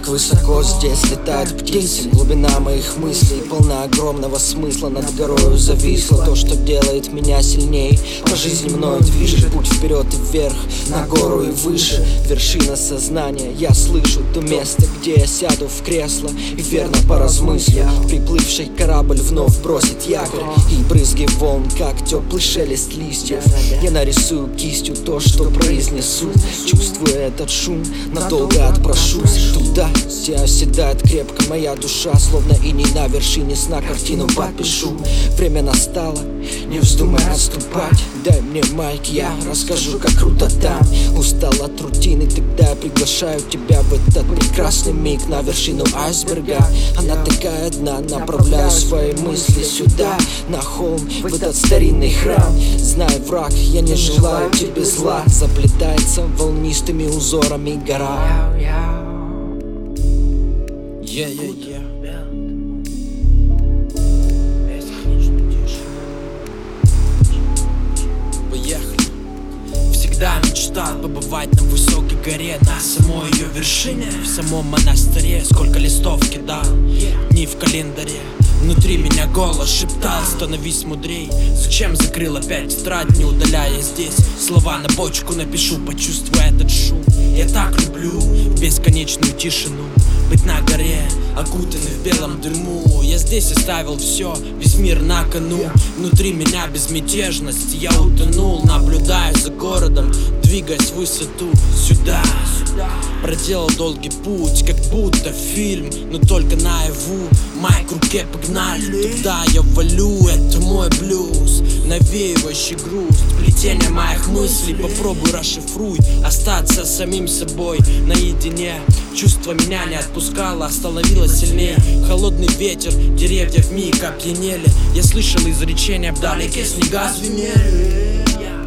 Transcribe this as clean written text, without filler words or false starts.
Как высоко здесь летают птицы. Глубина моих мыслей полна огромного смысла. Над горою зависло то, что делает меня сильней. По жизни мною движет путь вперед и вверх, на гору и выше. Вершина сознания, я слышу то место, где я сяду в кресло и верно поразмыслю. Приплывший корабль вновь бросит якорь, и брызги волн, как теплый шелест листьев. Я нарисую кистью то, что произнесу. Чувствуя этот шум, надолго отпрошусь туда, где оседает крепко моя душа. Словно иней на вершине сна картину подпишу. Время настало, не вздумай отступать. Дай мне майк, я расскажу, как круто там. Устал от рутины, тогда я приглашаю тебя в этот прекрасный миг на вершину айсберга. Она такая одна, направляю свои мысли сюда, на холм, в этот старинный храм. Знай, враг, я не желаю тебе зла. Заплетается волнистыми узорами гора. Поехали. Всегда мечтал побывать на высокой горе, на самой ее вершине, в самом монастыре. Сколько листов кидал, дни в календаре. Внутри меня голос шептал: становись мудрей. Зачем закрыл опять тетрадь, не удаляя здесь? Слова на бочку напишу, почувствуй этот шум. Я так люблю бесконечную тишину, быть на горе, окутанный в белом дыму. Я здесь оставил все, весь мир на кону. Внутри меня безмятежность, я утонул. Наблюдаю за городом, двигаясь в высоту. Сюда проделал долгий путь, как будто фильм, но только наяву. Майк в руке, погнали, туда я валю. Это мой блюз, навеивающий грусть, плетение моих мыслей. Попробуй расшифруй, остаться самим собой наедине. Чувство меня не отпускало, становилось сильнее. Холодный ветер, деревья вмиг опьянели. Я слышал изречения, вдалеке снега звенели.